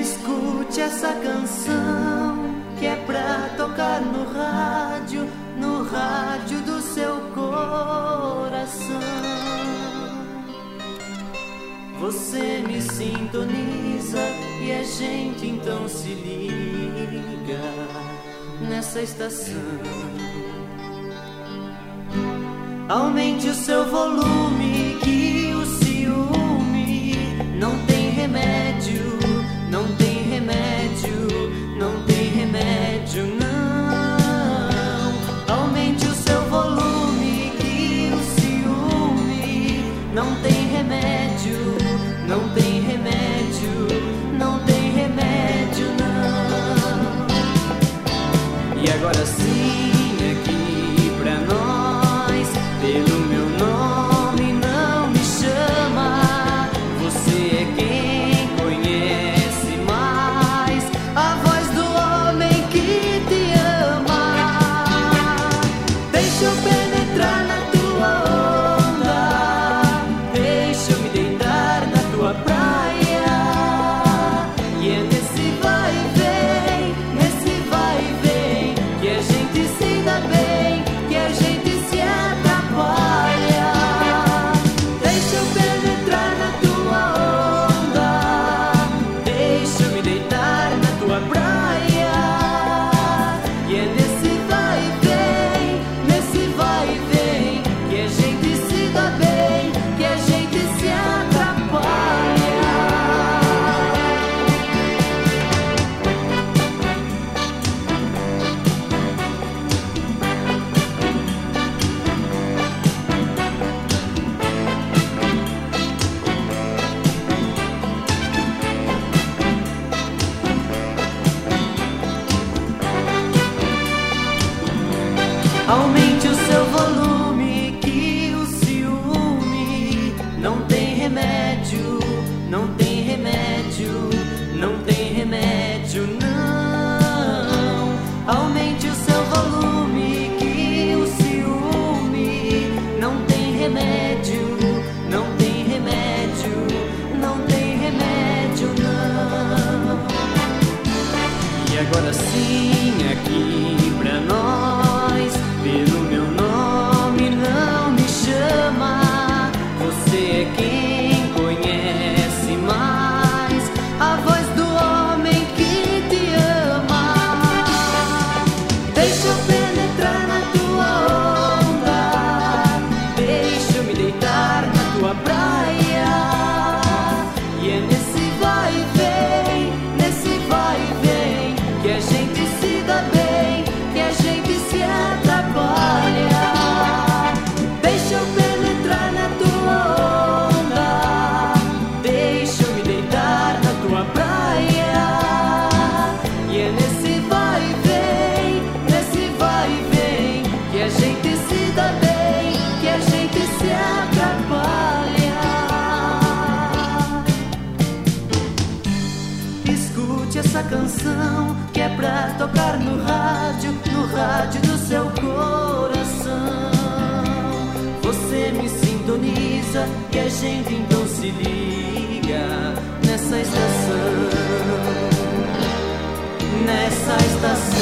Escute essa canção que é pra tocar no rádio do seu coração. Você me sintoniza e a gente então se liga nessa estação. Aumente o seu volume que o ciúme não tem remédio, não tem remédio, não tem remédio não. Aumente o seu volume que o ciúme não tem remédio, não tem remédio, não tem remédio não. E agora sim aqui pra nós, pelo meu nome não me chama. Você é quem conhece mais a voz do homem que te ama. Deixa eu penetrar na tua onda, deixa eu me deitar na tua praia. E é nesse vai e vem, nesse vai e vem, que a gente se dá bem, que a gente se atrapalha. Deixa eu penetrar na tua onda, deixa eu me deitar na tua praia. E é nesse vai e vem, nesse vai e vem, que a gente se dá bem, que a gente se atrapalha. Aumente o seu volume que o ciúme não tem remédio, não tem remédio, não tem remédio não. Aumente o seu volume que o ciúme não tem remédio, não tem remédio, não tem remédio não. E agora sim aqui pra nós, pelo meu nome não me chama. Você é quem conhece mais a voz do homem que te ama. Deixa eu penetrar na tua onda, deixa eu me deitar na tua praia. E é nesse vai e vem, nesse vai e vem, que a gente se dá bem, que a gente se atrapalha. Deixa eu penetrar na tua onda, deixa eu me deitar na tua praia. E é nesse vai e vem, nesse vai e vem, que a gente se dá bem, que a gente se atrapalha. Escute essa canção que é pra tocar no rádio do seu coração. Você me sintoniza e a gente então se liga nessa estação, nessa estação.